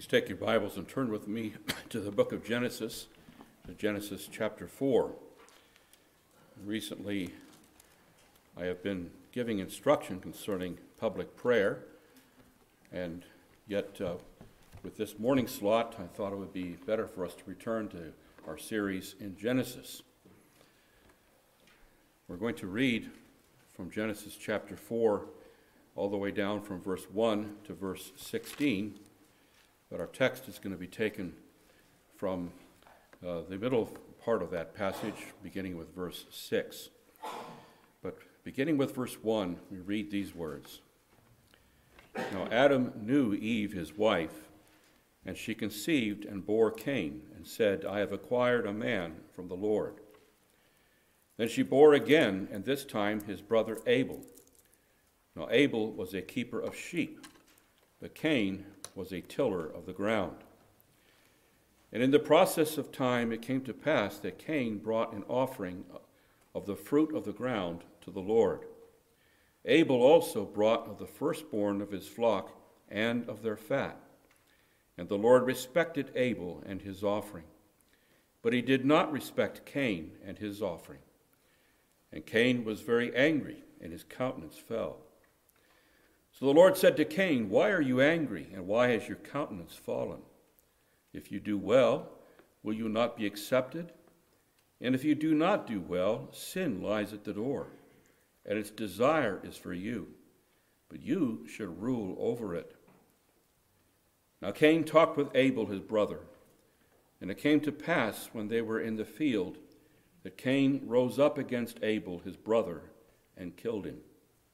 Please take your Bibles and turn with me to the book of Genesis, Genesis chapter 4. Recently, I have been giving instruction concerning public prayer, and yet with this morning slot, I thought it would be better for us to return to our series in Genesis. We're going to read from Genesis chapter 4 all the way down from verse 1 to verse 16. But our text is going to be taken from the middle part of that passage, beginning with verse 6. But beginning with verse 1, we read these words. Now Adam knew Eve his wife, and she conceived and bore Cain, and said, I have acquired a man from the Lord. Then she bore again, and this time his brother Abel. Now Abel was a keeper of sheep, but Cain was a tiller of the ground. And in the process of time it came to pass that Cain brought an offering of the fruit of the ground to the Lord. Abel also brought of the firstborn of his flock and of their fat. And the Lord respected Abel and his offering, but he did not respect Cain and his offering. And Cain was very angry, and his countenance fell. So the Lord said to Cain, Why are you angry, and why has your countenance fallen? If you do well, will you not be accepted? And if you do not do well, sin lies at the door, and its desire is for you, but you should rule over it. Now Cain talked with Abel his brother, and it came to pass when they were in the field that Cain rose up against Abel his brother and killed him.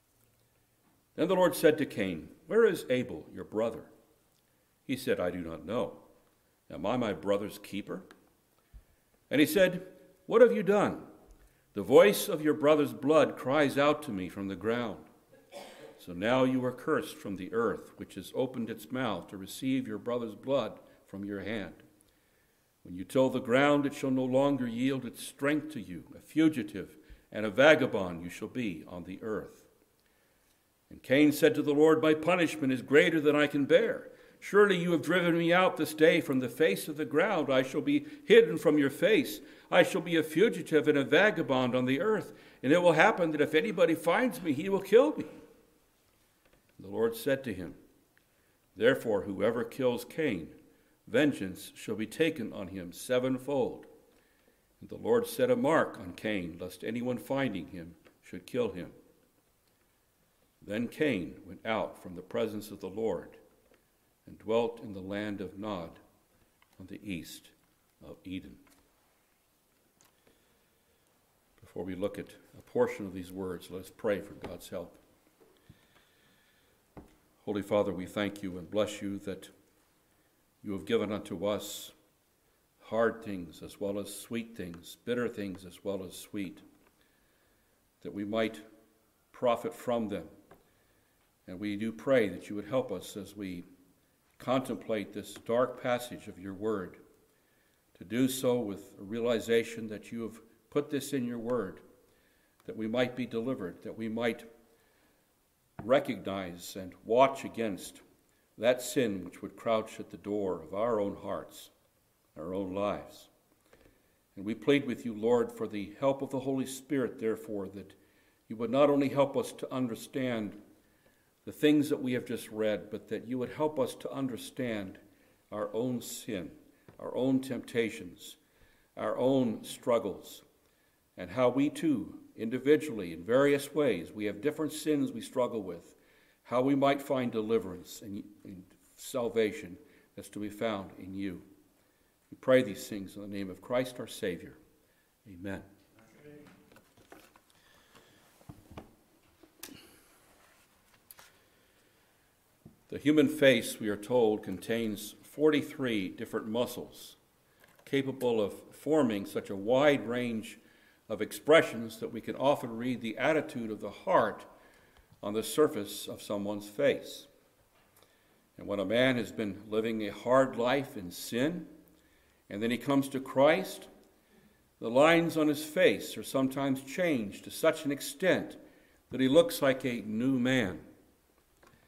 Then the Lord said to Cain, Where is Abel, your brother? He said, I do not know. Am I my brother's keeper? And he said, What have you done? The voice of your brother's blood cries out to me from the ground. So now you are cursed from the earth, which has opened its mouth to receive your brother's blood from your hand. When you till the ground, it shall no longer yield its strength to you. A fugitive and a vagabond you shall be on the earth. And Cain said to the Lord, My punishment is greater than I can bear. Surely you have driven me out this day from the face of the ground. I shall be hidden from your face. I shall be a fugitive and a vagabond on the earth. And it will happen that if anybody finds me, he will kill me. And the Lord said to him, Therefore whoever kills Cain, vengeance shall be taken on him sevenfold. And the Lord set a mark on Cain, lest anyone finding him should kill him. Then Cain went out from the presence of the Lord and dwelt in the land of Nod on the east of Eden. Before we look at a portion of these words, let us pray for God's help. Holy Father, we thank you and bless you that you have given unto us hard things as well as sweet things, bitter things as well as sweet, that we might profit from them. And we do pray that you would help us as we contemplate this dark passage of your word, to do so with a realization that you have put this in your word, that we might be delivered, that we might recognize and watch against that sin which would crouch at the door of our own hearts, our own lives. And we plead with you, Lord, for the help of the Holy Spirit, therefore, that you would not only help us to understand the things that we have just read, but that you would help us to understand our own sin, our own temptations, our own struggles, and how we too, individually, in various ways, we have different sins we struggle with, how we might find deliverance and salvation that's to be found in you. We pray these things in the name of Christ our Savior. Amen. The human face, we are told, contains 43 different muscles capable of forming such a wide range of expressions that we can often read the attitude of the heart on the surface of someone's face. And when a man has been living a hard life in sin, and then he comes to Christ, the lines on his face are sometimes changed to such an extent that he looks like a new man. And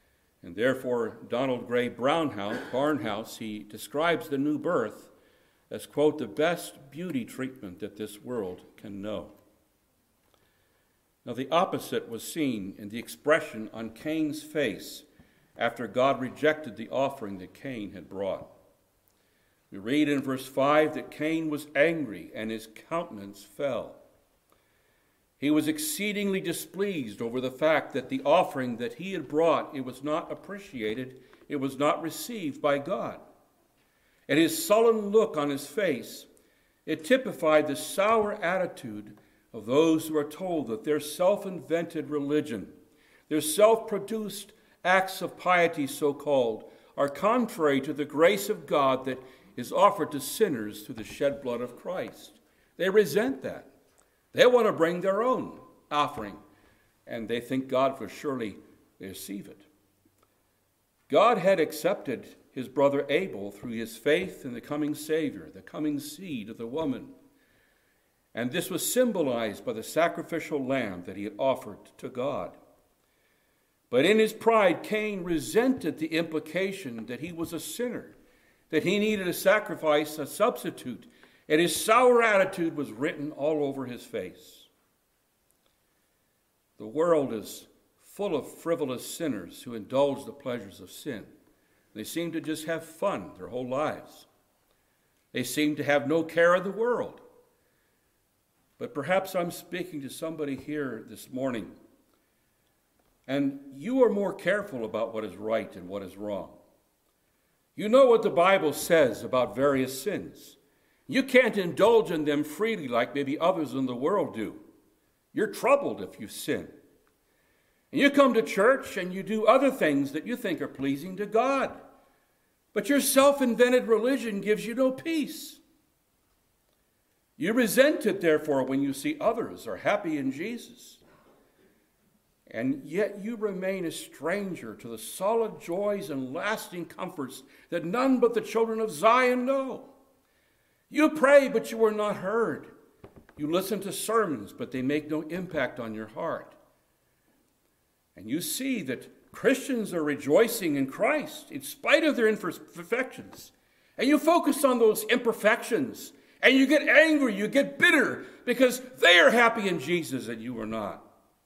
And therefore, Donald Gray Barnhouse, he describes the new birth as, quote, the best beauty treatment that this world can know. Now, the opposite was seen in the expression on Cain's face after God rejected the offering that Cain had brought. We read in verse 5 that Cain was angry and his countenance fell. He was exceedingly displeased over the fact that the offering that he had brought, it was not appreciated, it was not received by God. And his sullen look on his face, it typified the sour attitude of those who are told that their self-invented religion, their self-produced acts of piety, so-called, are contrary to the grace of God that is offered to sinners through the shed blood of Christ. They resent that. They want to bring their own offering, and they think God will surely receive it. God had accepted his brother Abel through his faith in the coming Savior, the coming seed of the woman. And this was symbolized by the sacrificial lamb that he had offered to God. But in his pride, Cain resented the implication that he was a sinner, that he needed a sacrifice, a substitute, and his sour attitude was written all over his face. The world is full of frivolous sinners who indulge the pleasures of sin. They seem to just have fun their whole lives. They seem to have no care of the world. But perhaps I'm speaking to somebody here this morning, and you are more careful about what is right and what is wrong. You know what the Bible says about various sins. You can't indulge in them freely like maybe others in the world do. You're troubled if you sin. And you come to church and you do other things that you think are pleasing to God. But your self-invented religion gives you no peace. You resent it, therefore, when you see others are happy in Jesus. And yet you remain a stranger to the solid joys and lasting comforts that none but the children of Zion know. You pray, but you are not heard. You listen to sermons, but they make no impact on your heart. And you see that Christians are rejoicing in Christ in spite of their imperfections. And you focus on those imperfections, and you get angry, you get bitter, because they are happy in Jesus and you are not.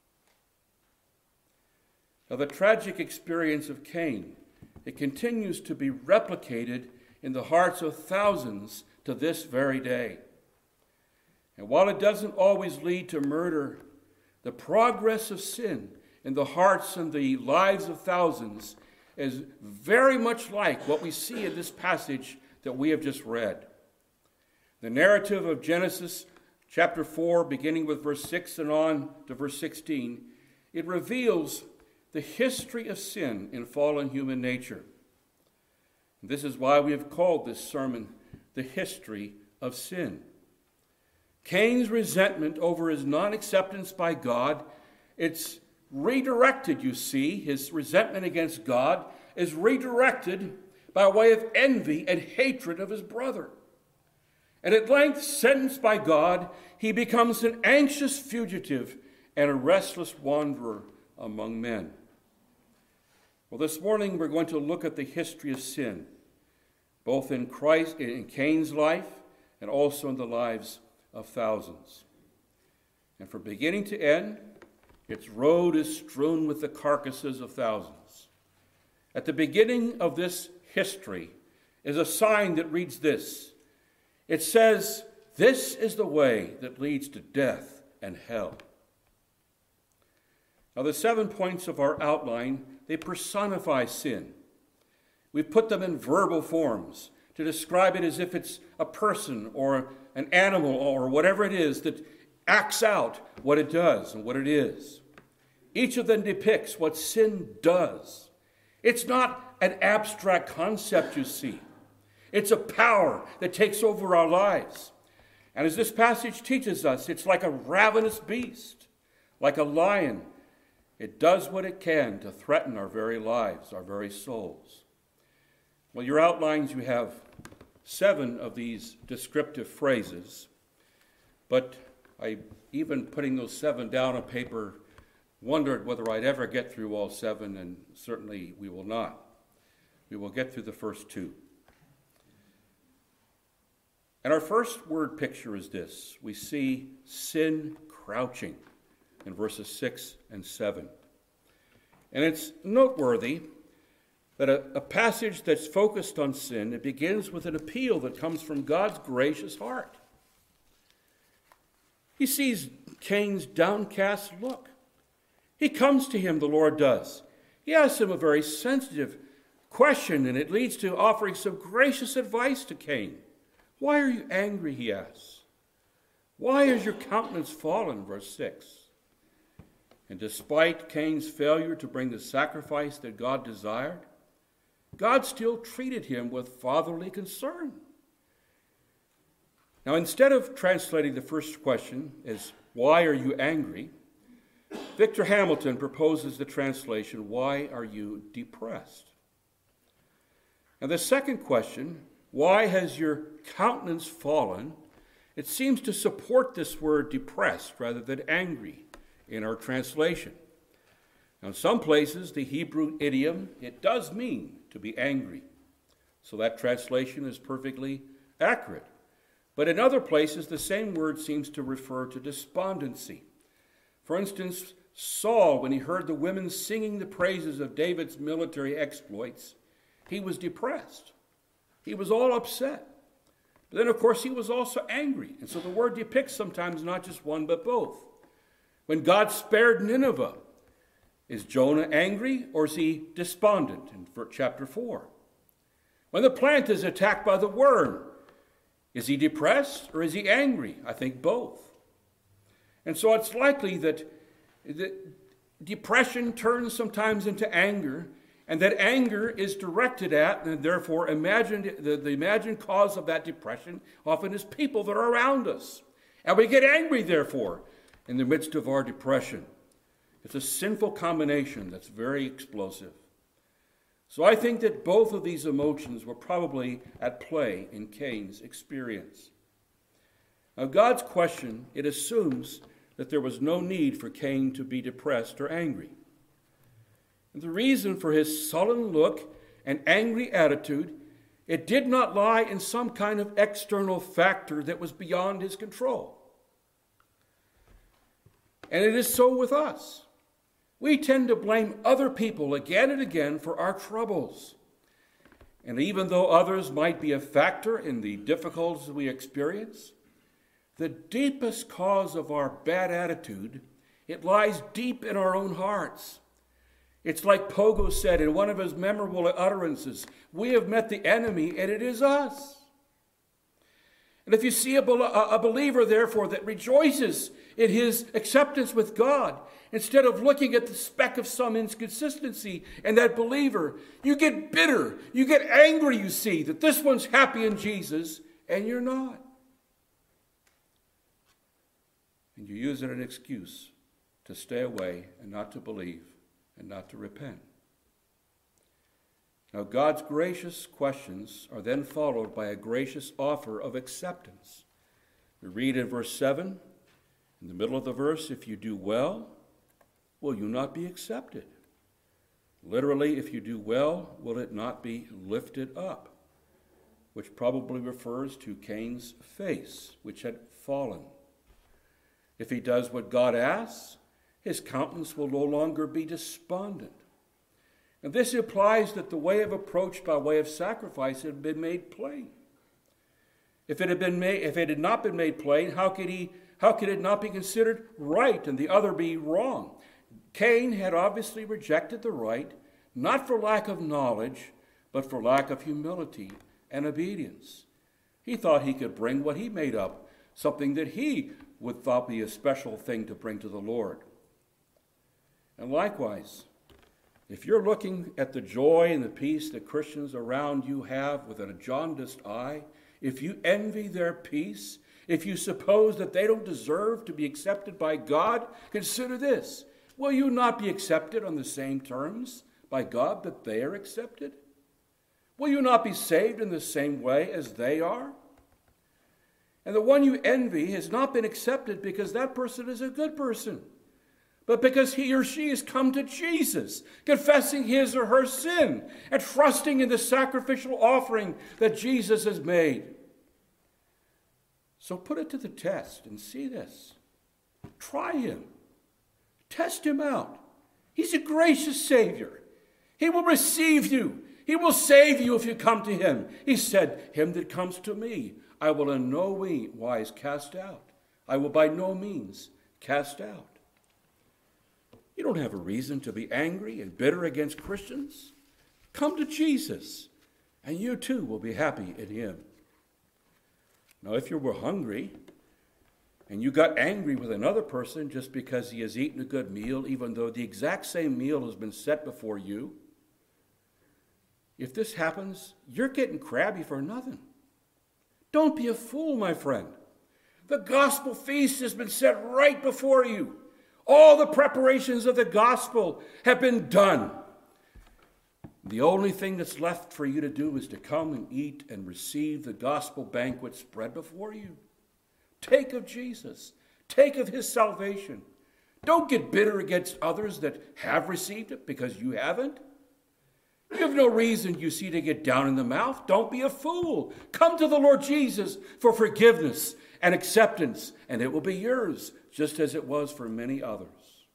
Now, the tragic experience of Cain, it continues to be replicated in the hearts of thousands to this very day. And while it doesn't always lead to murder, the progress of sin in the hearts and the lives of thousands is very much like what we see in this passage that we have just read. The narrative of Genesis chapter 4, beginning with verse 6 and on to verse 16, it reveals the history of sin in fallen human nature. And this is why we have called this sermon the history of sin. Cain's resentment over his non-acceptance by God, it's redirected, you see. His resentment against God is redirected by way of envy and hatred of his brother. And at length, sentenced by God, he becomes an anxious fugitive and a restless wanderer among men. Well, this morning we're going to look at the history of sin, both in Cain's life and also in the lives of thousands. And from beginning to end, its road is strewn with the carcasses of thousands. At the beginning of this history is a sign that reads this. It says, "This is the way that leads to death and hell." Now, the 7 points of our outline, they personify sin. We've put them in verbal forms to describe it as if it's a person or an animal or whatever it is that acts out what it does and what it is. Each of them depicts what sin does. It's not an abstract concept, you see. It's a power that takes over our lives. And as this passage teaches us, it's like a ravenous beast, like a lion. It does what it can to threaten our very lives, our very souls. Well, your outlines, you have 7 of these descriptive phrases, but even putting those 7 down on paper wondered whether I'd ever get through all 7, and certainly we will not. We will get through the first 2. And our first word picture is this. We see sin crouching in verses 6 and 7. And it's noteworthy that a passage that's focused on sin, it begins with an appeal that comes from God's gracious heart. He sees Cain's downcast look. He comes to him, the Lord does. He asks him a very sensitive question, and it leads to offering some gracious advice to Cain. Why are you angry, he asks. Why is your countenance fallen, verse 6. And despite Cain's failure to bring the sacrifice that God desired, God still treated him with fatherly concern. Now, instead of translating the first question as, why are you angry? Victor Hamilton proposes the translation, why are you depressed? And the second question, why has your countenance fallen? It seems to support this word depressed rather than angry in our translation. Now, in some places, the Hebrew idiom, it does mean to be angry. So that translation is perfectly accurate. But in other places, the same word seems to refer to despondency. For instance, Saul, when he heard the women singing the praises of David's military exploits, he was depressed. He was all upset. But then, of course, he was also angry. And so the word depicts sometimes not just one, but both. When God spared Nineveh, is Jonah angry or is he despondent in chapter 4? When the plant is attacked by the worm, is he depressed or is he angry? I think both. And so it's likely that depression turns sometimes into anger, and that anger is directed at, and therefore the imagined cause of that depression often is people that are around us. And we get angry, therefore, in the midst of our depression. It's a sinful combination that's very explosive. So I think that both of these emotions were probably at play in Cain's experience. Now, God's question, it assumes that there was no need for Cain to be depressed or angry. And the reason for his sullen look and angry attitude, it did not lie in some kind of external factor that was beyond his control. And it is so with us. We tend to blame other people again and again for our troubles. And even though others might be a factor in the difficulties we experience, the deepest cause of our bad attitude, it lies deep in our own hearts. It's like Pogo said in one of his memorable utterances, we have met the enemy and it is us. And if you see a believer, therefore, that rejoices in his acceptance with God, instead of looking at the speck of some inconsistency in that believer, you get bitter, you get angry, you see, that this one's happy in Jesus and you're not. And you use it as an excuse to stay away and not to believe and not to repent. Now, God's gracious questions are then followed by a gracious offer of acceptance. We read in verse 7, in the middle of the verse, if you do well, will you not be accepted? Literally, if you do well, will it not be lifted up? Which probably refers to Cain's face, which had fallen. If he does what God asks, his countenance will no longer be despondent. And this implies that the way of approach by way of sacrifice had been made plain. If it had not been made plain, how could it not be considered right and the other be wrong? Cain had obviously rejected the right, not for lack of knowledge, but for lack of humility and obedience. He thought he could bring what he made up, something that he would thought be a special thing to bring to the Lord. And likewise, if you're looking at the joy and the peace that Christians around you have with a jaundiced eye, if you envy their peace, if you suppose that they don't deserve to be accepted by God, consider this. Will you not be accepted on the same terms by God that they are accepted? Will you not be saved in the same way as they are? And the one you envy has not been accepted because that person is a good person, but because he or she has come to Jesus, confessing his or her sin and trusting in the sacrificial offering that Jesus has made. So put it to the test and see this. Try him. Test him out. He's a gracious Savior. He will receive you. He will save you if you come to him. He said, him that comes to me, I will in no wise cast out. I will by no means cast out. You don't have a reason to be angry and bitter against Christians. Come to Jesus, and you too will be happy in him. Now, if you were hungry and you got angry with another person just because he has eaten a good meal, even though the exact same meal has been set before you, if this happens, you're getting crabby for nothing. Don't be a fool, my friend. The gospel feast has been set right before you. All the preparations of the gospel have been done. The only thing that's left for you to do is to come and eat and receive the gospel banquet spread before you. Take of Jesus. Take of his salvation. Don't get bitter against others that have received it because you haven't. You have no reason, you see, to get down in the mouth. Don't be a fool. Come to the Lord Jesus for forgiveness and acceptance, and it will be yours, just as it was for many others.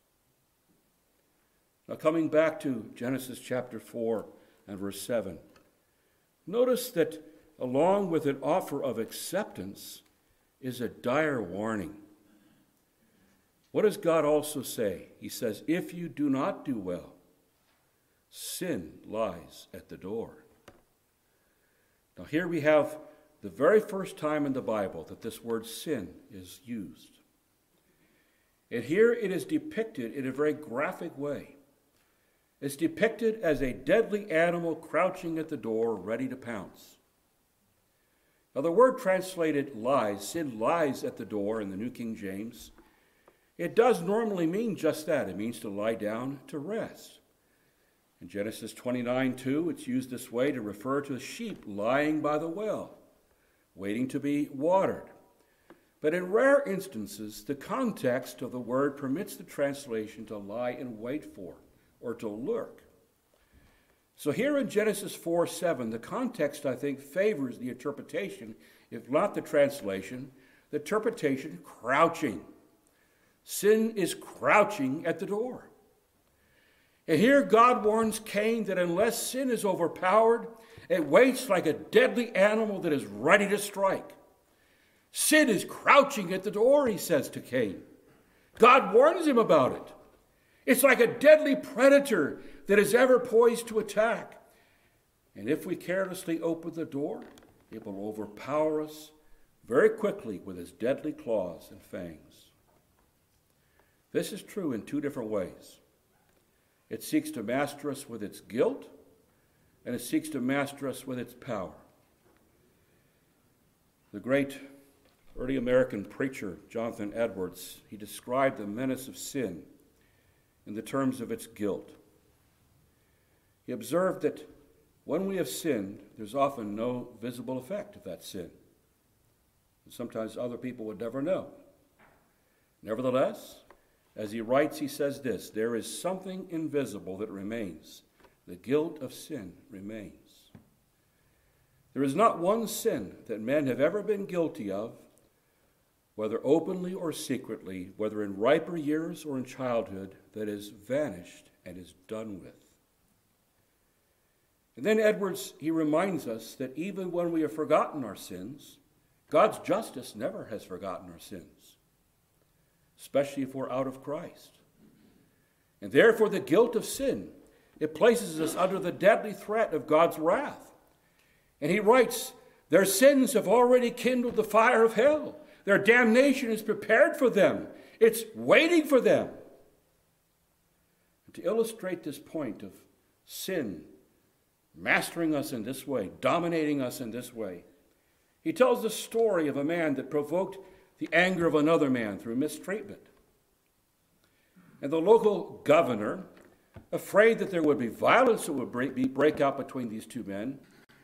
Now, coming back to Genesis chapter 4 and verse 7, notice that along with an offer of acceptance is a dire warning. What does God also say? He says, if you do not do well, sin lies at the door. Now, here we have the very first time in the Bible that this word sin is used. And here it is depicted in a very graphic way. It's depicted as a deadly animal crouching at the door, ready to pounce. Now, the word translated lies, sin lies at the door in the New King James. It does normally mean just that. It means to lie down to rest. In Genesis 29:2, it's used this way to refer to a sheep lying by the well, waiting to be watered. But in rare instances, the context of the word permits the translation to lie in wait for, or to lurk. So here in Genesis 4:7, the context, I think, favors the interpretation, if not the translation, the interpretation crouching. Sin is crouching at the door. And here God warns Cain that unless sin is overpowered, it waits like a deadly animal that is ready to strike. Sin is crouching at the door, he says to Cain. God warns him about it. It's like a deadly predator that is ever poised to attack. And if we carelessly open the door, it will overpower us very quickly with its deadly claws and fangs. This is true in two different ways. It seeks to master us with its guilt, and it seeks to master us with its power. The great early American preacher, Jonathan Edwards, he described the menace of sin in the terms of its guilt. He observed that when we have sinned, there's often no visible effect of that sin. And sometimes other people would never know. Nevertheless, as he writes, he says this, there is something invisible that remains. The guilt of sin remains. There is not one sin that men have ever been guilty of, whether openly or secretly, whether in riper years or in childhood, that is vanished and is done with. And then Edwards, he reminds us that even when we have forgotten our sins, God's justice never has forgotten our sins, especially if we're out of Christ. And therefore the guilt of sin, it places us under the deadly threat of God's wrath. And he writes, their sins have already kindled the fire of hell. Their damnation is prepared for them. It's waiting for them. And to illustrate this point of sin mastering us in this way, dominating us in this way, he tells the story of a man that provoked the anger of another man through mistreatment. And the local governor, afraid that there would be violence that would break out between these two men,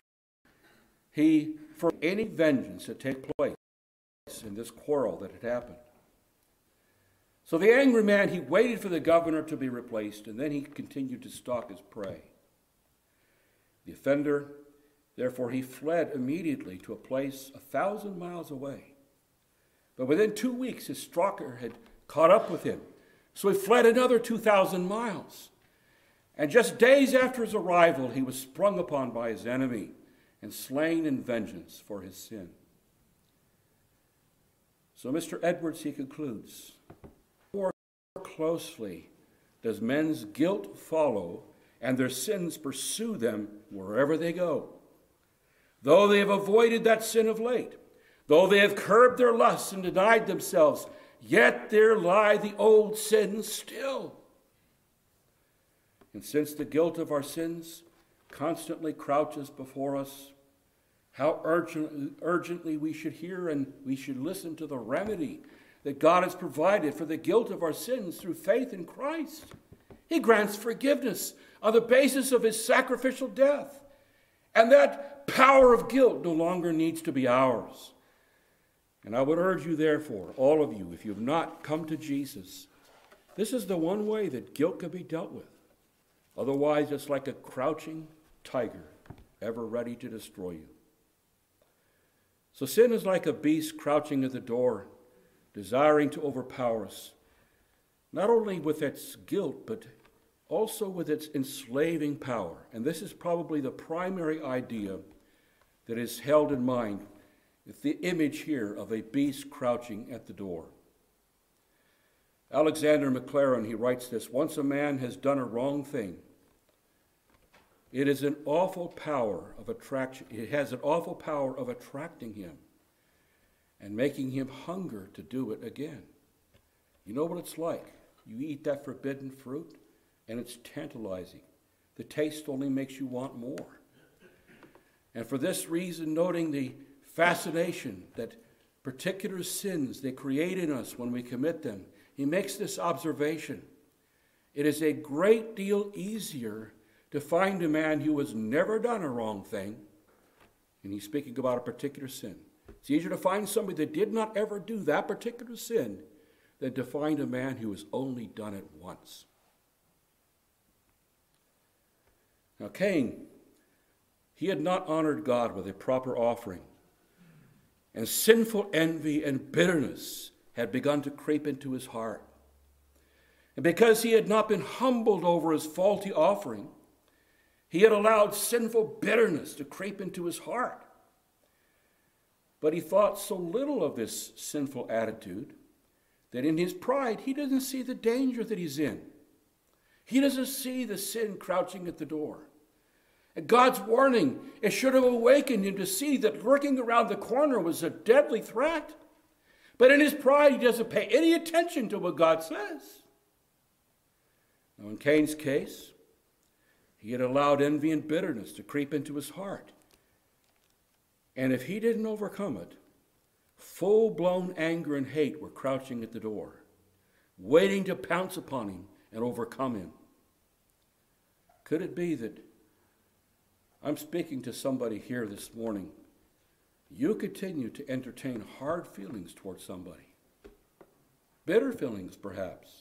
he forbade any vengeance to take place in this quarrel that had happened. So the angry man, he waited for the governor to be replaced, and then he continued to stalk his prey. The offender, therefore, he fled immediately to a place 1,000 miles away. But within 2 weeks, his stalker had caught up with him. So he fled another 2,000 miles. And just days after his arrival, he was sprung upon by his enemy and slain in vengeance for his sin. So Mr. Edwards, he concludes, more closely does men's guilt follow and their sins pursue them wherever they go. Though they have avoided that sin of late, though they have curbed their lusts and denied themselves, yet there lie the old sins still. And since the guilt of our sins constantly crouches before us, how urgently we should hear and we should listen to the remedy that God has provided for the guilt of our sins through faith in Christ. He grants forgiveness on the basis of his sacrificial death. And that power of guilt no longer needs to be ours. And I would urge you, therefore, all of you, if you have not come to Jesus, this is the one way that guilt can be dealt with. Otherwise, it's like a crouching tiger, ever ready to destroy you. So sin is like a beast crouching at the door, desiring to overpower us, not only with its guilt, but also with its enslaving power. And this is probably the primary idea that is held in mind with the image here of a beast crouching at the door. Alexander Maclaren, he writes this: once a man has done a wrong thing, it has an awful power of attraction him and making him hunger to do it again. You know what it's like? You eat that forbidden fruit, and it's tantalizing. The taste only makes you want more. And for this reason, noting the fascination that particular sins they create in us when we commit them, he makes this observation: it is a great deal easier to find a man who has never done a wrong thing, and he's speaking about a particular sin. It's easier to find somebody that did not ever do that particular sin than to find a man who has only done it once. Now Cain, he had not honored God with a proper offering, and sinful envy and bitterness had begun to creep into his heart. And because he had not been humbled over his faulty offering, he had allowed sinful bitterness to creep into his heart. But he thought so little of this sinful attitude that in his pride he doesn't see the danger that he's in. He doesn't see the sin crouching at the door. And God's warning, it should have awakened him to see that lurking around the corner was a deadly threat. But in his pride, he doesn't pay any attention to what God says. Now, in Cain's case, he had allowed envy and bitterness to creep into his heart. And if he didn't overcome it, full-blown anger and hate were crouching at the door, waiting to pounce upon him and overcome him. Could it be that I'm speaking to somebody here this morning? You continue to entertain hard feelings towards somebody. Bitter feelings, perhaps.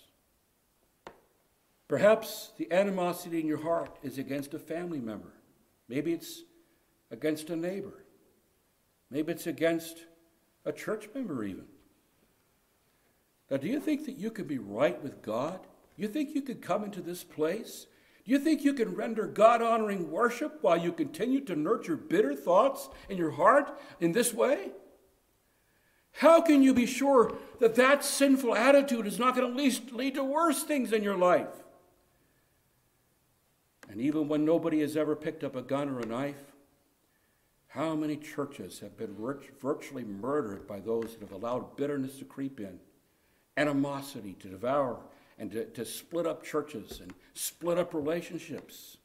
Perhaps the animosity in your heart is against a family member. Maybe it's against a neighbor. Maybe it's against a church member even. Now, do you think that you could be right with God? You think you could come into this place? Do you think you can render God-honoring worship while you continue to nurture bitter thoughts in your heart in this way? How can you be sure that that sinful attitude is not going to lead to worse things in your life? And even when nobody has ever picked up a gun or a knife, how many churches have been virtually murdered by those that have allowed bitterness to creep in, animosity to devour, and to split up churches and split up relationships?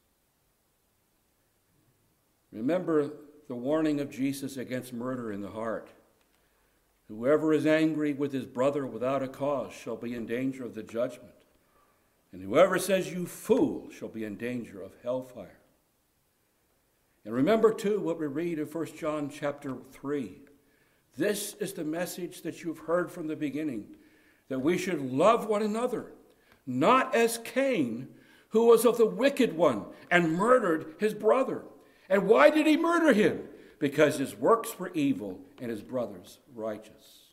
Remember the warning of Jesus against murder in the heart. Whoever is angry with his brother without a cause shall be in danger of the judgment. And whoever says, "You fool," shall be in danger of hellfire. And remember, too, what we read in 1 John chapter 3. This is the message that you've heard from the beginning, that we should love one another, not as Cain, who was of the wicked one and murdered his brother. And why did he murder him? Because his works were evil and his brother's righteous.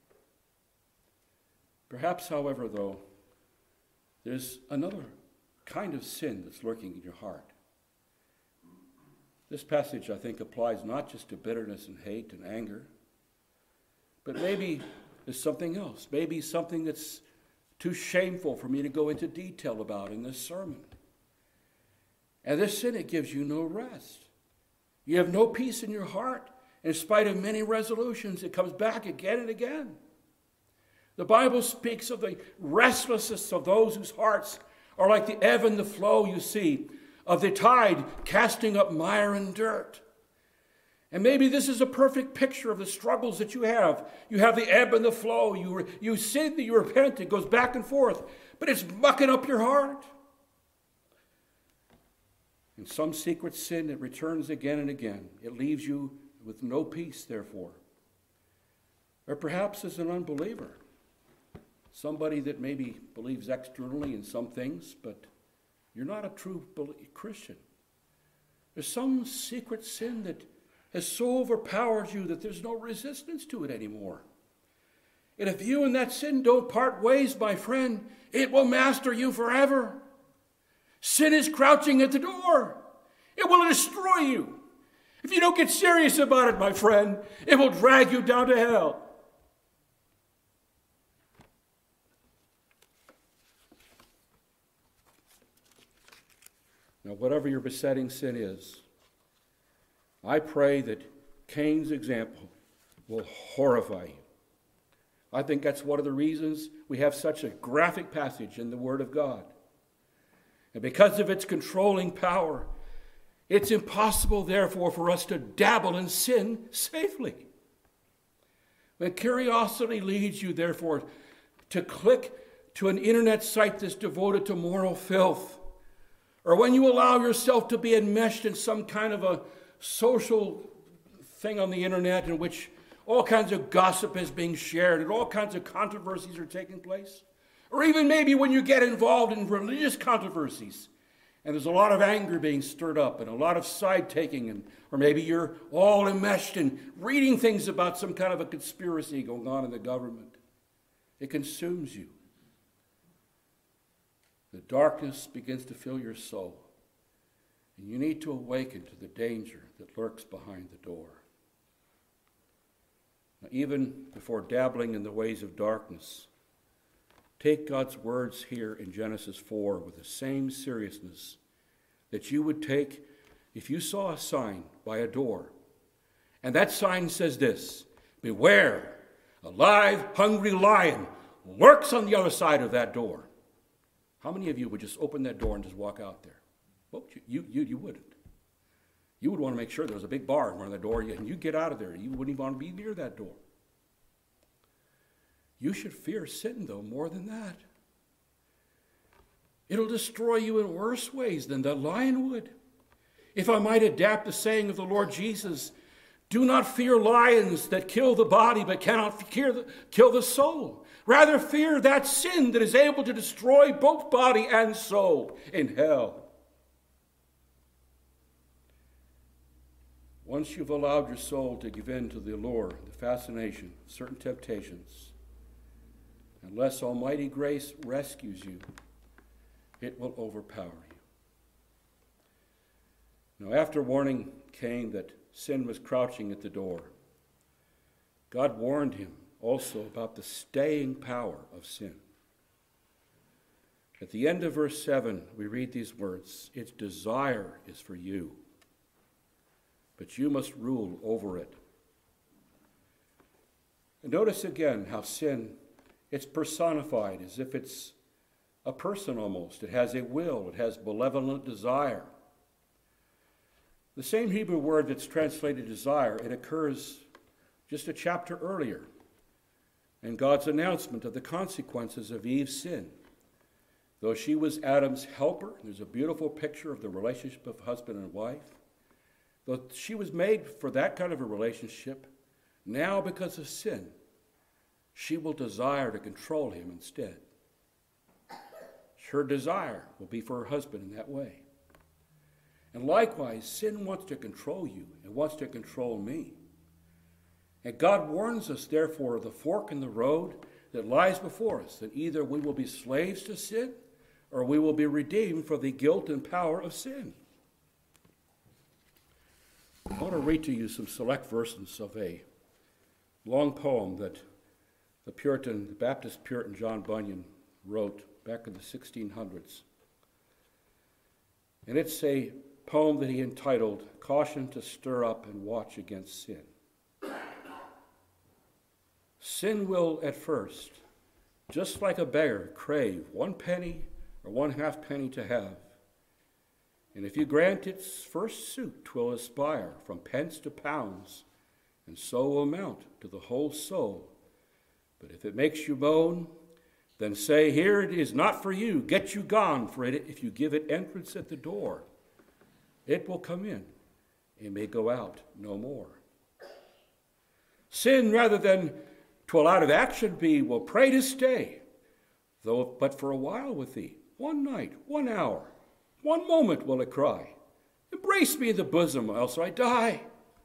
Perhaps, however, though, there's another kind of sin that's lurking in your heart. This passage, I think, applies not just to bitterness and hate and anger, but maybe there's something else. Maybe something that's too shameful for me to go into detail about in this sermon. And this sin, it gives you no rest. You have no peace in your heart. In spite of many resolutions, it comes back again and again. The Bible speaks of the restlessness of those whose hearts are like the ebb and the flow, you see, of the tide casting up mire and dirt. And maybe this is a perfect picture of the struggles that you have. You have the ebb and the flow. You sin, you repent, it goes back and forth, but it's mucking up your heart. In some secret sin, it returns again and again. It leaves you with no peace, therefore. Or perhaps as an unbeliever, somebody that maybe believes externally in some things, but you're not a true Christian. There's some secret sin that has so overpowered you that there's no resistance to it anymore. And if you and that sin don't part ways, my friend, it will master you forever. Sin is crouching at the door. It will destroy you. If you don't get serious about it, my friend, it will drag you down to hell. Now, whatever your besetting sin is, I pray that Cain's example will horrify you. I think that's one of the reasons we have such a graphic passage in the Word of God. And because of its controlling power, it's impossible, therefore, for us to dabble in sin safely. When curiosity leads you, therefore, to click to an internet site that's devoted to moral filth, or when you allow yourself to be enmeshed in some kind of a social thing on the internet in which all kinds of gossip is being shared and all kinds of controversies are taking place, or even maybe when you get involved in religious controversies and there's a lot of anger being stirred up and a lot of side-taking, or maybe you're all enmeshed in reading things about some kind of a conspiracy going on in the government. It consumes you. The darkness begins to fill your soul, and you need to awaken to the danger that lurks behind the door. Now, even before dabbling in the ways of darkness, take God's words here in Genesis 4 with the same seriousness that you would take if you saw a sign by a door, and that sign says this: "Beware, a live, hungry lion lurks on the other side of that door." How many of you would just open that door and just walk out there? Well, you wouldn't. You would want to make sure there was a big bar in front of the door, and you get out of there. You wouldn't even want to be near that door. You should fear sin, though, more than that. It'll destroy you in worse ways than the lion would. If I might adapt the saying of the Lord Jesus, do not fear lions that kill the body but cannot kill the soul. Rather fear that sin that is able to destroy both body and soul in hell. Once you've allowed your soul to give in to the allure, the fascination, certain temptations, unless Almighty grace rescues you, it will overpower you. Now, after warning Cain that sin was crouching at the door, God warned him also about the staying power of sin. At the end of verse 7, we read these words: "Its desire is for you, but you must rule over it." And notice again how sin, it's personified as if it's a person almost. It has a will. It has benevolent desire. The same Hebrew word that's translated desire, it occurs just a chapter earlier in God's announcement of the consequences of Eve's sin. Though she was Adam's helper, there's a beautiful picture of the relationship of husband and wife. Though she was made for that kind of a relationship, now because of sin, she will desire to control him instead. Her desire will be for her husband in that way. And likewise, sin wants to control you and wants to control me. And God warns us, therefore, of the fork in the road that lies before us, that either we will be slaves to sin or we will be redeemed from the guilt and power of sin. I want to read to you some select verses of a long poem that the Baptist Puritan John Bunyan wrote back in the 1600s. And it's a poem that he entitled, Caution to Stir Up and Watch Against Sin. Sin will at first, just like a beggar, crave 1 penny or 1/2 penny to have. And if you grant its first suit, 'twill aspire from pence to pounds, and so will mount to the whole soul. But if it makes you moan, then say, here it is not for you, get you gone, for it, if you give it entrance at the door, it will come in, and may go out no more. Sin, rather than 'twill out of action be, will pray to stay, though but for a while with thee, 1 night, 1 hour, 1 moment will it cry, embrace me in the bosom, else I die.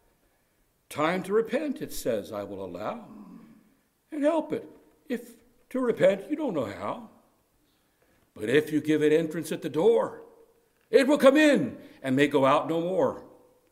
Time to repent, it says, I will allow, and help it, if to repent you don't know how. But if you give it entrance at the door, it will come in, and may go out no more.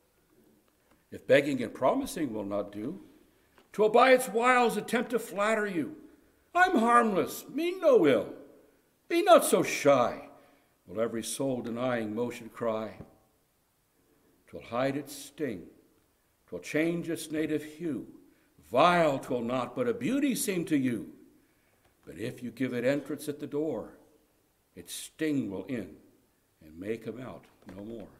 If begging and promising will not do, 'twill by its wiles attempt to flatter you. I'm harmless, mean no ill, be not so shy, will every soul-denying motion cry. 'Twill hide its sting, 'twill change its native hue, vile 'twill not, but a beauty seem to you. But if you give it entrance at the door, its sting will in, and may come out no more.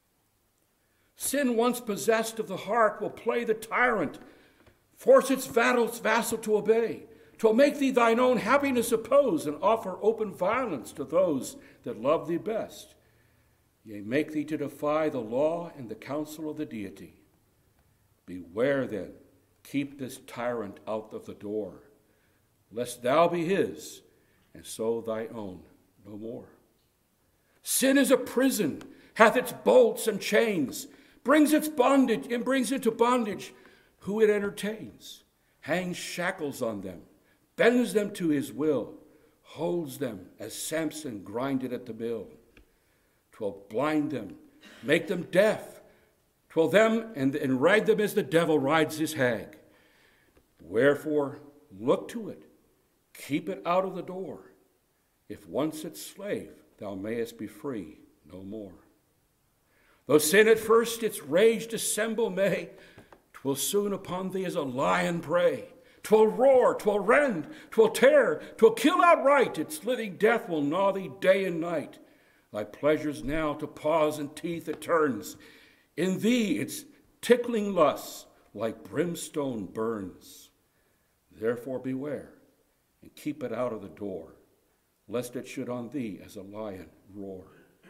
Sin, once possessed of the heart, will play the tyrant, force its vassal to obey. 'Twill make thee thine own happiness oppose, and offer open violence to those that love thee best. Yea, make thee to defy the law and the counsel of the deity. Beware then, keep this tyrant out of the door, lest thou be his, and so thy own no more. Sin is a prison, hath its bolts and chains, brings its bondage and brings into bondage who it entertains, hangs shackles on them, bends them to his will, holds them as Samson grinded at the mill. 'Twill blind them, make them deaf, 'twill them and ride them as the devil rides his hag. Wherefore, look to it, keep it out of the door. If once its slave, thou mayest be free no more. Though sin at first its rage dissemble may, 'twill soon upon thee as a lion prey. 'Twill roar, 'twill rend, 'twill tear, 'twill kill outright. Its living death will gnaw thee day and night. Thy pleasures now to paws and teeth it turns. In thee its tickling lust like brimstone burns. Therefore beware, and keep it out of the door, lest it should on thee as a lion roar.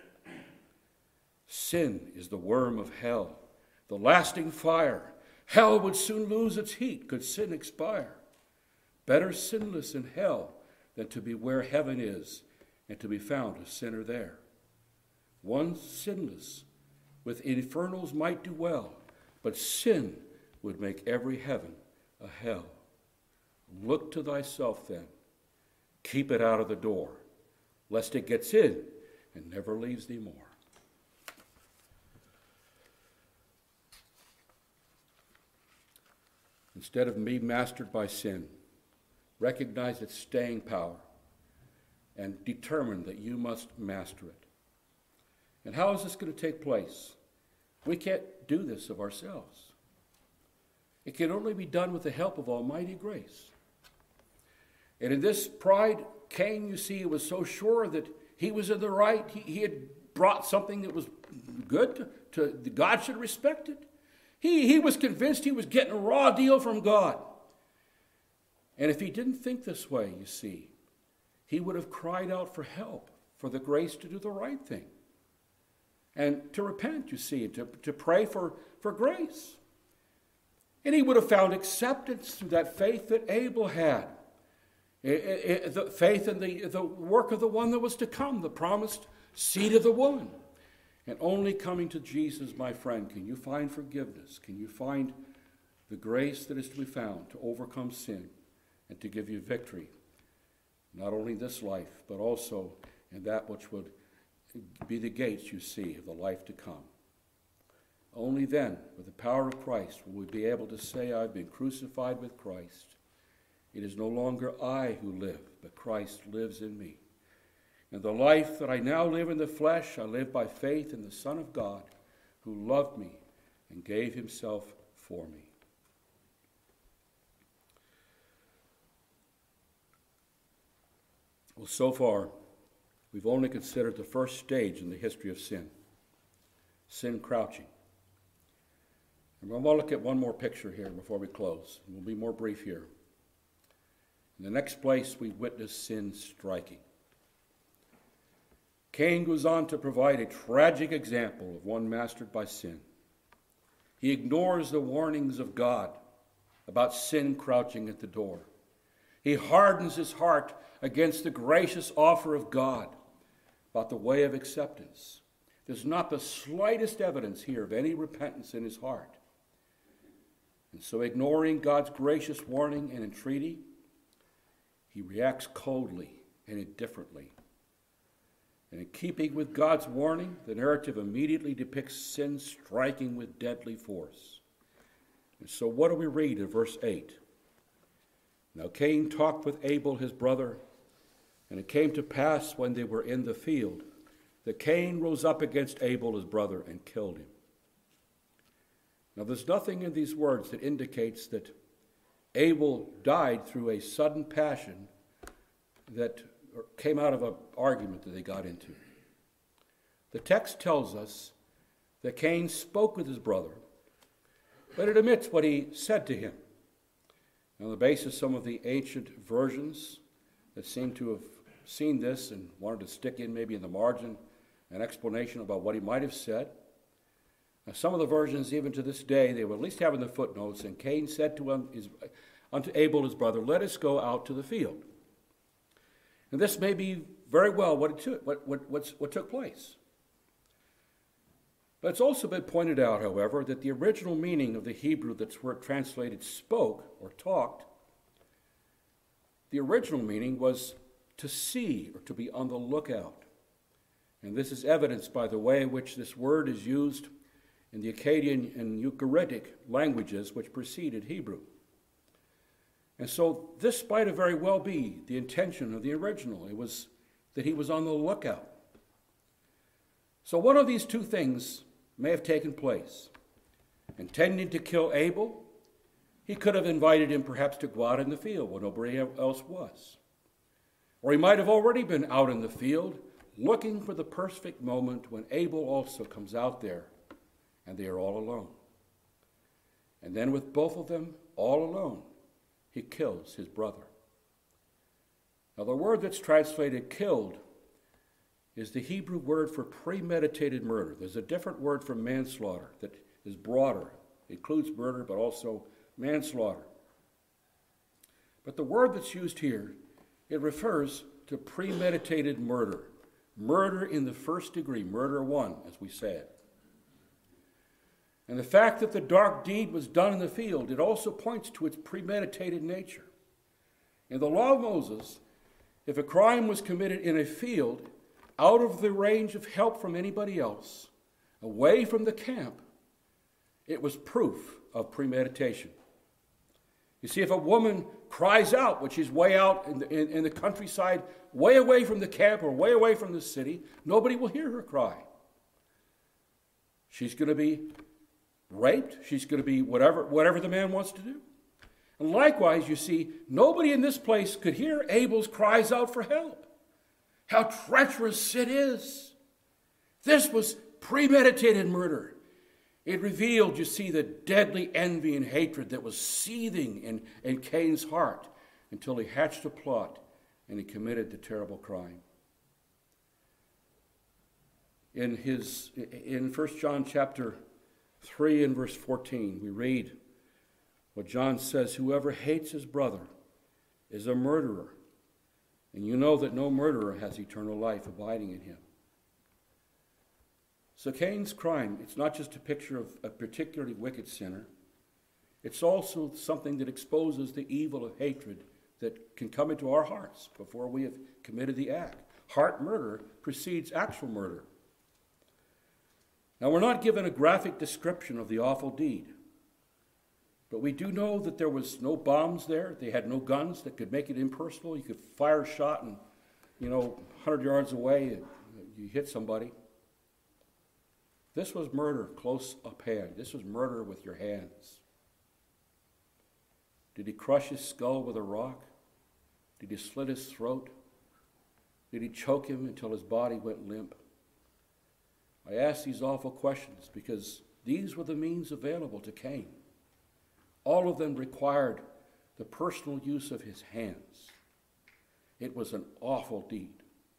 Sin is the worm of hell, the lasting fire. Hell would soon lose its heat could sin expire. Better sinless in hell than to be where heaven is, and to be found a sinner there. One sinless with infernals might do well, but sin would make every heaven a hell. Look to thyself then, keep it out of the door, lest it gets in and never leaves thee more. Instead of being mastered by sin, recognize its staying power and determine that you must master it. And how is this going to take place? We can't do this of ourselves. It can only be done with the help of almighty grace. And in this pride, Cain, you see, was so sure that he was in the right. He had brought something that was good to God should respect it. He was convinced he was getting a raw deal from God. And if he didn't think this way, you see, he would have cried out for help, for the grace to do the right thing. And to repent, you see, to pray for grace. And he would have found acceptance through that faith that Abel had. The faith in the work of the one that was to come, the promised seed of the woman. And only coming to Jesus, my friend, can you find forgiveness. Can you find the grace that is to be found to overcome sin and to give you victory. Not only this life, but also in that which would be the gates, you see, of the life to come. Only then, with the power of Christ, will we be able to say, I've been crucified with Christ. It is no longer I who live, but Christ lives in me. And the life that I now live in the flesh, I live by faith in the Son of God, who loved me and gave himself for me. Well, so far, we've only considered the first stage in the history of sin crouching. And we'll look at one more picture here before we close. We'll be more brief here. In the next place, we witness sin striking. Cain goes on to provide a tragic example of one mastered by sin. He ignores the warnings of God about sin crouching at the door. He hardens his heart against the gracious offer of God about the way of acceptance. There's not the slightest evidence here of any repentance in his heart. And so, ignoring God's gracious warning and entreaty, he reacts coldly and indifferently. And in keeping with God's warning, the narrative immediately depicts sin striking with deadly force. And so what do we read in verse 8? Now Cain talked with Abel his brother, and it came to pass when they were in the field that Cain rose up against Abel his brother and killed him. Now there's nothing in these words that indicates that Abel died through a sudden passion that came out of an argument that they got into. The text tells us that Cain spoke with his brother, but it omits what he said to him. On the basis of some of the ancient versions that seem to have seen this and wanted to stick in maybe in the margin an explanation about what he might have said. Now, some of the versions, even to this day, they will at least have in the footnotes, and Cain said unto Abel his brother, let us go out to the field. And this may be very well what took place. But it's also been pointed out, however, that the original meaning of the Hebrew that's where it translated spoke or talked, the original meaning was to see or to be on the lookout. And this is evidenced by the way in which this word is used in the Akkadian and Ugaritic languages which preceded Hebrew. And so this might have very well be the intention of the original. It was that he was on the lookout. So one of these two things may have taken place. Intending to kill Abel, he could have invited him perhaps to go out in the field when nobody else was. Or he might have already been out in the field looking for the perfect moment when Abel also comes out there and they are all alone. And then with both of them all alone, he kills his brother. Now the word that's translated killed is the Hebrew word for premeditated murder. There's a different word for manslaughter that is broader. It includes murder, but also manslaughter. But the word that's used here, it refers to premeditated murder. Murder in the first degree, murder one, as we say it. And the fact that the dark deed was done in the field, it also points to its premeditated nature. In the law of Moses, if a crime was committed in a field, out of the range of help from anybody else, away from the camp, it was proof of premeditation. You see, if a woman cries out when she's way out in the countryside, way away from the camp or way away from the city, nobody will hear her cry. She's going to be raped. She's going to be whatever the man wants to do. And likewise, you see, nobody in this place could hear Abel's cries out for help. How treacherous it is. This was premeditated murder. It revealed, you see, the deadly envy and hatred that was seething in Cain's heart until he hatched a plot and he committed the terrible crime. In 1 John chapter 3 and verse 14, we read what John says, whoever hates his brother is a murderer, And you know that no murderer has eternal life abiding in him. So Cain's crime, it's not just a picture of a particularly wicked sinner. It's also something that exposes the evil of hatred that can come into our hearts before we have committed the act. Heart murder precedes actual murder. Now, we're not given a graphic description of the awful deed, but we do know that there was no bombs there. They had no guns that could make it impersonal. You could fire a shot and, 100 yards away, you hit somebody. This was murder close up hand. This was murder with your hands. Did he crush his skull with a rock? Did he slit his throat? Did he choke him until his body went limp? I ask these awful questions because these were the means available to Cain. All of them required the personal use of his hands. It was an awful deed.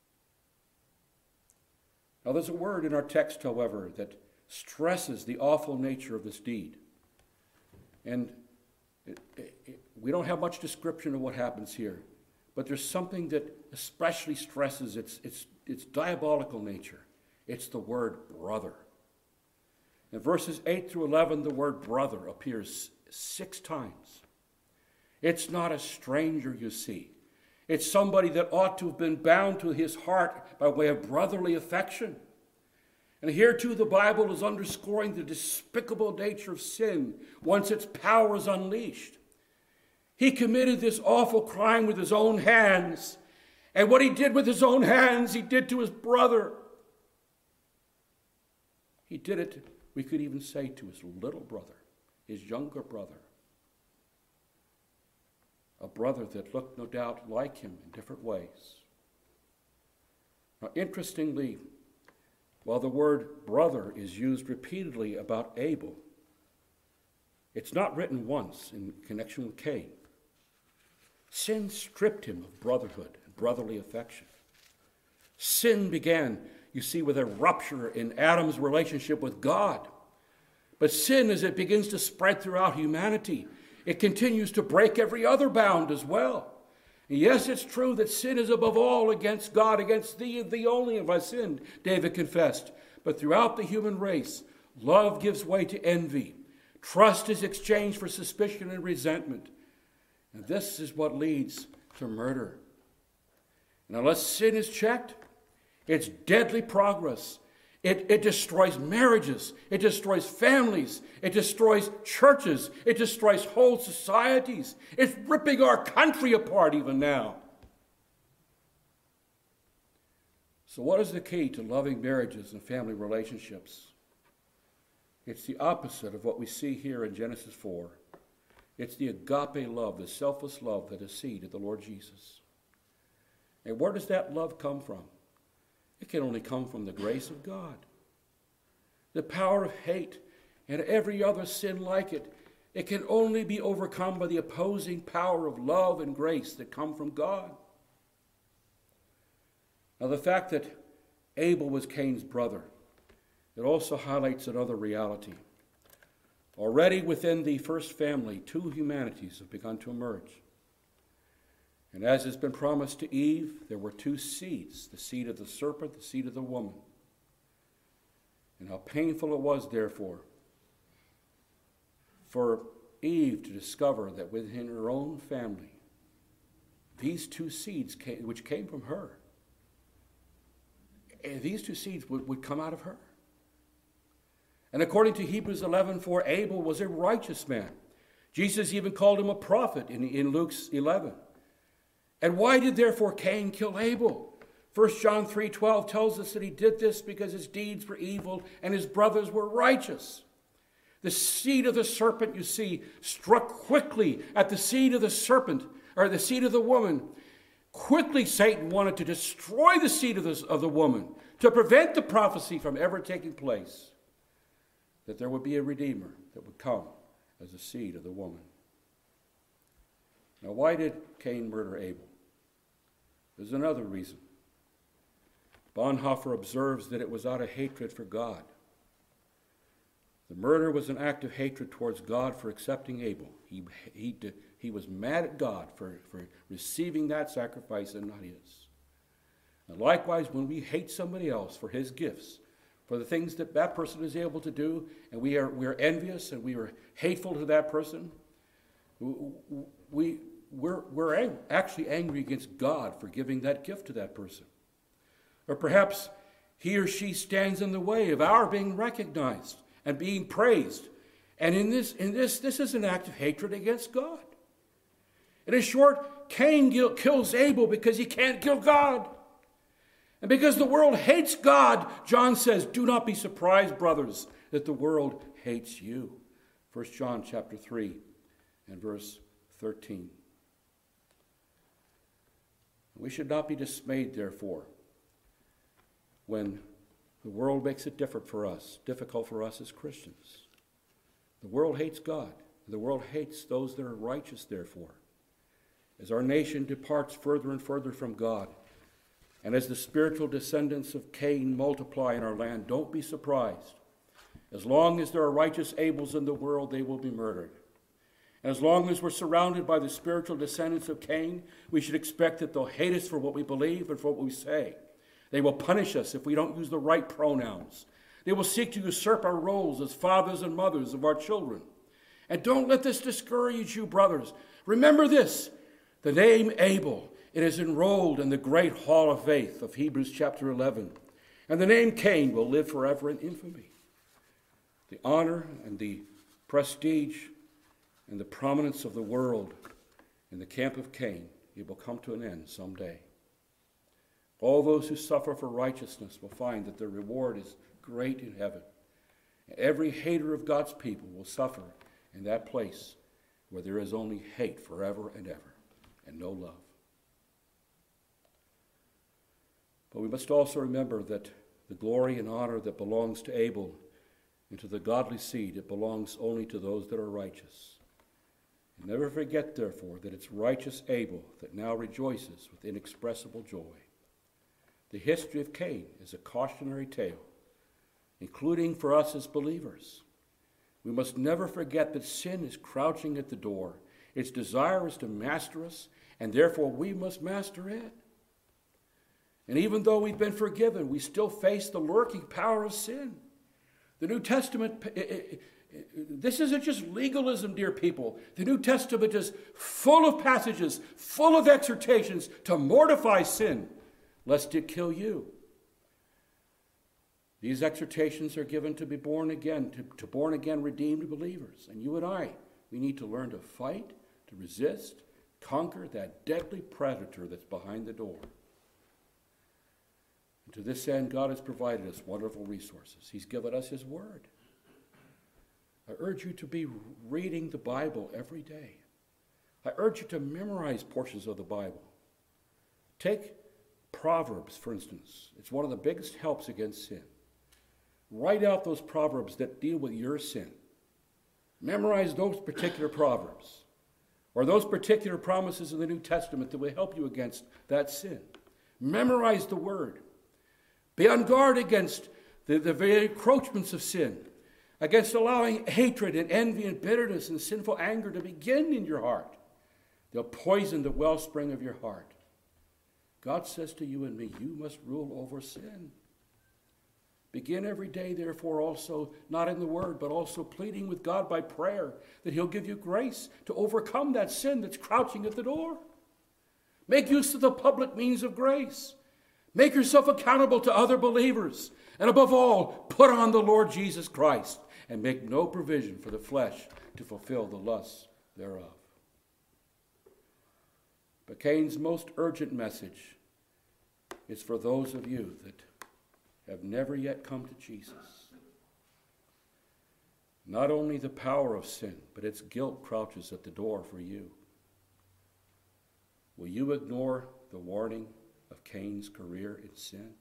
Now, there's a word in our text, however, that stresses the awful nature of this deed. And we don't have much description of what happens here, but there's something that especially stresses its diabolical nature. It's the word brother. In verses 8 through 11, the word brother appears 6 times. It's not a stranger, you see. It's somebody that ought to have been bound to his heart by way of brotherly affection. And here too the Bible is underscoring the despicable nature of sin once its power is unleashed. He committed this awful crime with his own hands. And what he did with his own hands, he did to his brother. He did it, we could even say, to his little brother, his younger brother. A brother that looked, no doubt, like him in different ways. Now, interestingly, while the word brother is used repeatedly about Abel, it's not written once in connection with Cain. Sin stripped him of brotherhood and brotherly affection. Sin began, you see, with a rupture in Adam's relationship with God. But sin, as it begins to spread throughout humanity, it continues to break every other bound as well. And yes, it's true that sin is above all against God, against thee only have I sinned, David confessed. But throughout the human race, love gives way to envy. Trust is exchanged for suspicion and resentment. And this is what leads to murder. And unless sin is checked, it's deadly progress. It destroys marriages. It destroys families. It destroys churches. It destroys whole societies. It's ripping our country apart even now. So what is the key to loving marriages and family relationships? It's the opposite of what we see here in Genesis 4. It's the agape love, the selfless love that is seed of the Lord Jesus. And where does that love come from? It can only come from the grace of God. The power of hate and every other sin like it, it can only be overcome by the opposing power of love and grace that come from God. Now, the fact that Abel was Cain's brother, it also highlights another reality. Already within the first family, 2 humanities have begun to emerge. And as has been promised to Eve, there were 2 seeds, the seed of the serpent, the seed of the woman. And how painful it was, therefore, for Eve to discover that within her own family, these 2 seeds which came from her, these 2 seeds would come out of her. And according to Hebrews 11:4, Abel was a righteous man. Jesus even called him a prophet in Luke 11. And why did therefore Cain kill Abel? 1 John 3:12 tells us that he did this because his deeds were evil and his brothers were righteous. The seed of the serpent, you see, struck quickly at the seed of the serpent, or the seed of the woman. Quickly Satan wanted to destroy the seed of the woman, to prevent the prophecy from ever taking place, that there would be a Redeemer that would come as the seed of the woman. Now, why did Cain murder Abel? There's another reason. Bonhoeffer observes that it was out of hatred for God. The murder was an act of hatred towards God for accepting Abel. He he was mad at God for receiving that sacrifice and not his. And likewise, when we hate somebody else for his gifts, for the things that that person is able to do, and we are envious and we are hateful to that person, we're actually angry against God for giving that gift to that person. Or perhaps he or she stands in the way of our being recognized and being praised. And in this is an act of hatred against God. And in short, Cain kills Abel because he can't kill God. And because the world hates God, John says, do not be surprised, brothers, that the world hates you. 1 John chapter 3 and verse 13. We should not be dismayed, therefore, when the world makes it difficult for us as Christians. The world hates God. The world hates those that are righteous, therefore. As our nation departs further and further from God, and as the spiritual descendants of Cain multiply in our land, don't be surprised. As long as there are righteous Abels in the world, they will be murdered. And as long as we're surrounded by the spiritual descendants of Cain, we should expect that they'll hate us for what we believe and for what we say. They will punish us if we don't use the right pronouns. They will seek to usurp our roles as fathers and mothers of our children. And don't let this discourage you, brothers. Remember this, the name Abel, it is enrolled in the great hall of faith of Hebrews chapter 11. And the name Cain will live forever in infamy. The honor and the prestige and the prominence of the world in the camp of Cain, it will come to an end someday. All those who suffer for righteousness will find that their reward is great in heaven. Every hater of God's people will suffer in that place where there is only hate forever and ever and no love. But we must also remember that the glory and honor that belongs to Abel and to the godly seed, it belongs only to those that are righteous. And never forget, therefore, that it's righteous Abel that now rejoices with inexpressible joy. The history of Cain is a cautionary tale, including for us as believers. We must never forget that sin is crouching at the door. Its desire is to master us, and therefore we must master it. And even though we've been forgiven, we still face the lurking power of sin. The New Testament, this isn't just legalism, dear people. The New Testament is full of passages, full of exhortations to mortify sin, lest it kill you. These exhortations are given to be born again, to born again redeemed believers. And you and I, we need to learn to fight, to resist, conquer that deadly predator that's behind the door. And to this end, God has provided us wonderful resources. He's given us His Word. I urge you to be reading the Bible every day. I urge you to memorize portions of the Bible. Take Proverbs, for instance. It's one of the biggest helps against sin. Write out those Proverbs that deal with your sin. Memorize those particular Proverbs, or those particular promises in the New Testament that will help you against that sin. Memorize the Word. Be on guard against the very encroachments of sin, against allowing hatred and envy and bitterness and sinful anger to begin in your heart. They'll poison the wellspring of your heart. God says to you and me, you must rule over sin. Begin every day, therefore, also, not in the Word, but also pleading with God by prayer that He'll give you grace to overcome that sin that's crouching at the door. Make use of the public means of grace. Make yourself accountable to other believers. And above all, put on the Lord Jesus Christ and make no provision for the flesh to fulfill the lusts thereof. But Cain's most urgent message is for those of you that have never yet come to Jesus. Not only the power of sin, but its guilt crouches at the door for you. Will you ignore the warning of Cain's career in sin?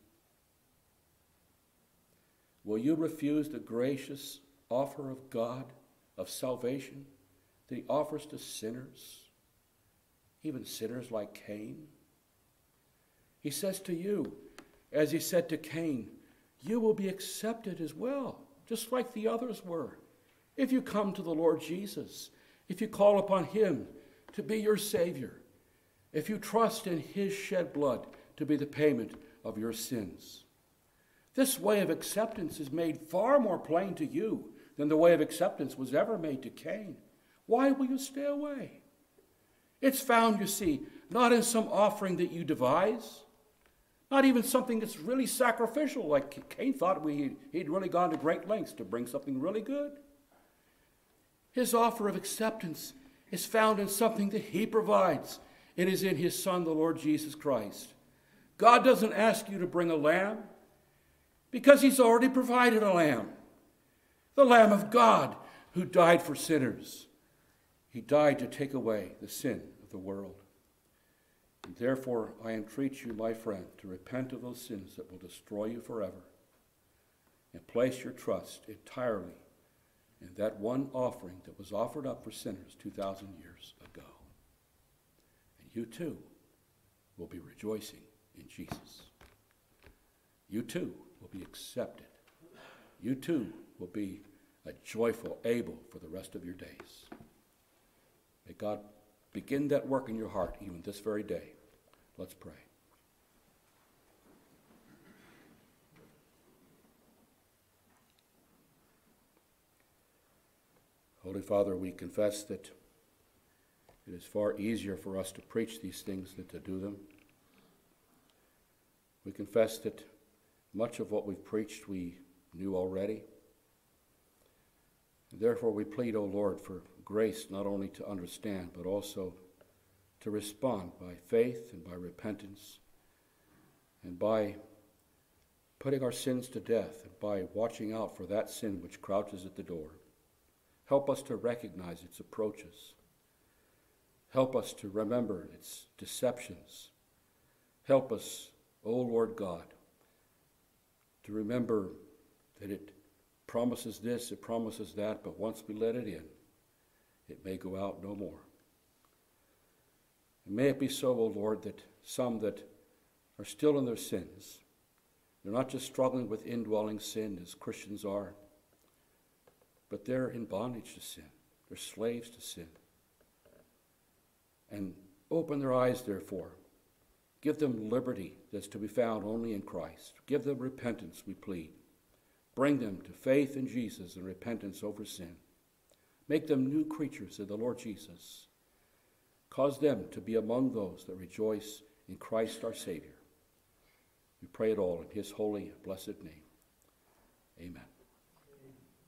Will you refuse the gracious offer of God of salvation that He offers to sinners, even sinners like Cain? He says to you, as He said to Cain, you will be accepted as well, just like the others were. If you come to the Lord Jesus, if you call upon Him to be your Savior, if you trust in his shed blood to be the payment of your sins. This way of acceptance is made far more plain to you than the way of acceptance was ever made to Cain. Why will you stay away? It's found, you see, not in some offering that you devise, not even something that's really sacrificial, like Cain thought he'd really gone to great lengths to bring something really good. His offer of acceptance is found in something that he provides. It is in his Son, the Lord Jesus Christ. God doesn't ask you to bring a lamb because he's already provided a lamb, the Lamb of God who died for sinners. He died to take away the sin of the world. And therefore, I entreat you, my friend, to repent of those sins that will destroy you forever and place your trust entirely in that one offering that was offered up for sinners 2,000 years ago. And you too will be rejoicing in Jesus. You too will be accepted. You too will be a joyful Abel for the rest of your days. May God begin that work in your heart even this very day. Let's pray. Holy Father, we confess that it is far easier for us to preach these things than to do them. We confess that much of what we've preached we knew already. And therefore we plead, O Lord, for grace not only to understand, but also to respond by faith and by repentance and by putting our sins to death and by watching out for that sin which crouches at the door. Help us to recognize its approaches. Help us to remember its deceptions. Help us, O Lord God, to remember that it promises this, it promises that, but once we let it in, it may go out no more. And may it be so, O Lord, that some that are still in their sins, they're not just struggling with indwelling sin as Christians are, but they're in bondage to sin. They're slaves to sin. And open their eyes, therefore. Give them liberty that's to be found only in Christ. Give them repentance, we plead. Bring them to faith in Jesus and repentance over sin. Make them new creatures in the Lord Jesus. Cause them to be among those that rejoice in Christ our Savior. We pray it all in his holy and blessed name. Amen.